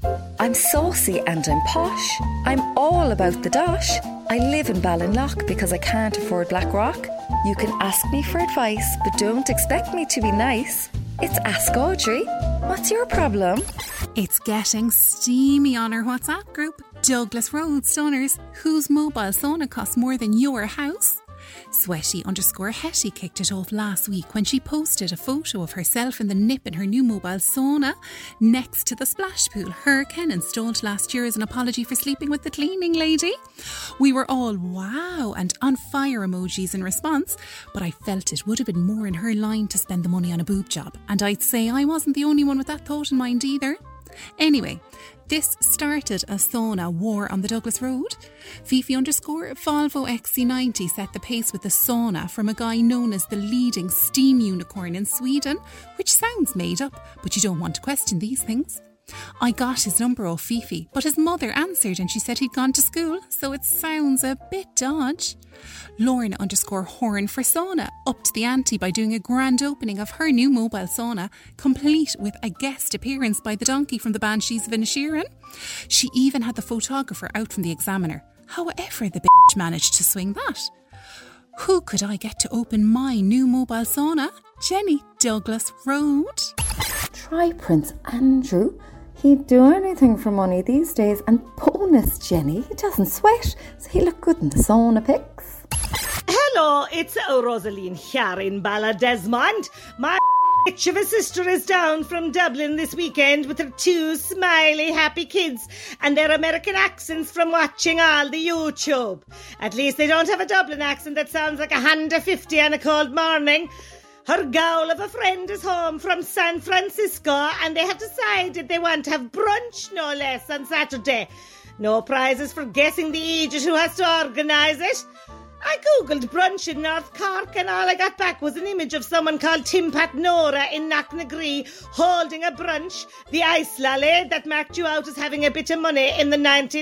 I'm saucy and I'm posh. I'm all about the dosh. I live in Ballinlough because I can't afford Blackrock. You can ask me for advice, but don't expect me to be nice. It's Ask Audrey. What's your problem? It's getting steamy on our WhatsApp group. Douglas Road Stunners, whose mobile sauna costs more than your house? Sweaty_Hetty kicked it off last week when she posted a photo of herself in the nip in her new mobile sauna next to the splash pool Ken installed last year as an apology for sleeping with the cleaning lady. We were all wow and on fire emojis in response, but I felt it would have been more in her line to spend the money on a boob job, and I'd say I wasn't the only one with that thought in mind either. Anyway, this started a sauna war on the Douglas Road. Fifi_Volvo XC90 set the pace with the sauna from a guy known as the leading steam unicorn in Sweden, which sounds made up, but you don't want to question these things. I got his number off Fifi, but his mother answered and she said he'd gone to school, so it sounds a bit dodge. Lorna_Horn for sauna upped the ante by doing a grand opening of her new mobile sauna, complete with a guest appearance by the donkey from the Banshees of Inisherin. She even had the photographer out from the Examiner. However, the bitch managed to swing that. Who could I get to open my new mobile sauna? Jenny, Douglas Road. Try Prince Andrew. He'd do anything for money these days. And bonus, Jenny, he doesn't sweat, so he look good in the sauna pics. Hello, it's Rosaline here in Ballydesmond. My bitch of a sister is down from Dublin this weekend with her 2 smiley, happy kids and their American accents from watching all the YouTube. At least they don't have a Dublin accent that sounds like a Honda 50 on a cold morning. Her gowl of a friend is home from San Francisco and they have decided they want to have brunch, no less, on Saturday. No prizes for guessing the idiot who has to organise it. I googled brunch in North Cork and all I got back was an image of someone called Timpat Nora in Knocknagree holding a brunch, the ice lolly that marked you out as having a bit of money in the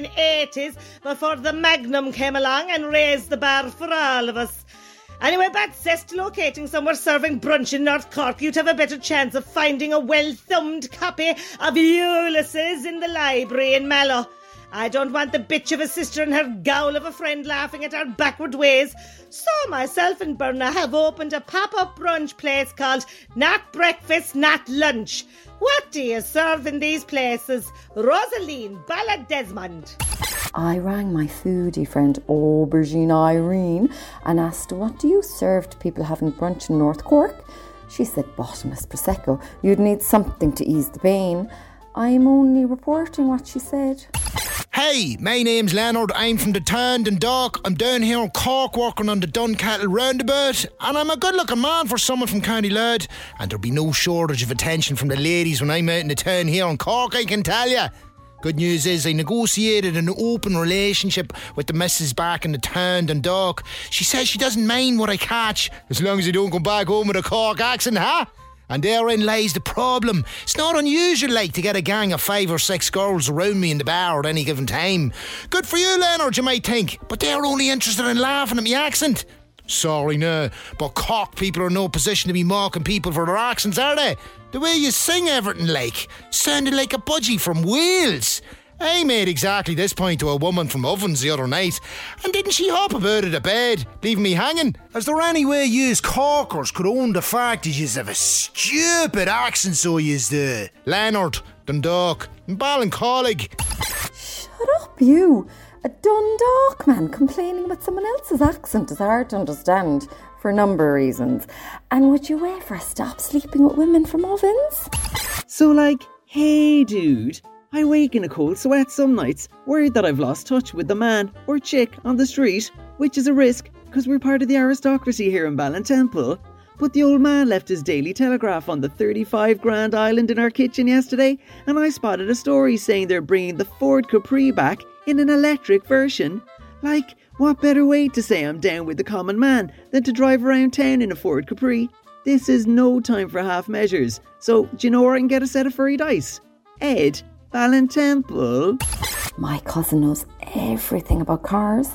1980s before the Magnum came along and raised the bar for all of us. Anyway, bad cess to locating somewhere serving brunch in North Cork, you'd have a better chance of finding a well-thumbed copy of Ulysses in the library in Mallow. I don't want the bitch of a sister and her gowl of a friend laughing at our backward ways. So myself and Berna have opened a pop-up brunch place called Not Breakfast, Not Lunch. What do you serve in these places? Rosaline, Ballydesmond. I rang my foodie friend Aubergine Irene and asked, what do you serve to people having brunch in North Cork? She said bottomless Prosecco. You'd need something to ease the pain. I'm only reporting what she said. Hey, my name's Leonard. I'm from the Town and Dock. I'm down here in Cork working on the Duncattle roundabout, and I'm a good-looking man for someone from County Louth. And there'll be no shortage of attention from the ladies when I'm out in the town here in Cork, I can tell you. Good news is I negotiated an open relationship with the missus back in the Town and Dock. She says she doesn't mind what I catch, as long as I don't go back home with a Cork accent, huh? And therein lies the problem. It's not unusual, like, to get a gang of 5 or 6 girls around me in the bar at any given time. Good for you, Leonard, you might think, but they're only interested in laughing at my accent. Sorry, no, but Cork people are in no position to be mocking people for their accents, are they? The way you sing everything, like, sounded like a budgie from Wales. I made exactly this point to a woman from Ovens the other night, and didn't she hop about at the bed, leaving me hanging? Is there any way yous Corkers could own the fact that yous have a stupid accent so yous do? Leonard, Dundalk, and Ballincollig. Shut up, you. A Dundalk man complaining about someone else's accent is hard to understand for a number of reasons. And would you ever stop sleeping with women from Ovens? So, like, hey dude, I wake in a cold sweat some nights, worried that I've lost touch with the man or chick on the street, which is a risk because we're part of the aristocracy here in Ballintemple. But the old man left his Daily Telegraph on the 35 Grand Island in our kitchen yesterday, and I spotted a story saying they're bringing the Ford Capri back in an electric version. Like, what better way to say I'm down with the common man than to drive around town in a Ford Capri? This is no time for half measures. So, do you know where I can get a set of furry dice? Ed, Ballintemple. My cousin knows everything about cars.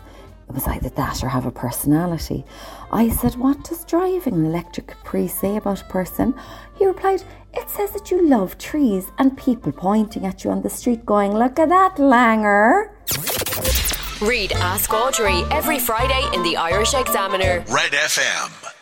It was either that or have a personality. I said, what does driving an electric Capri say about a person? He replied, it says that you love trees and people pointing at you on the street going, look at that langer. Read Ask Audrey every Friday in the Irish Examiner. Red FM.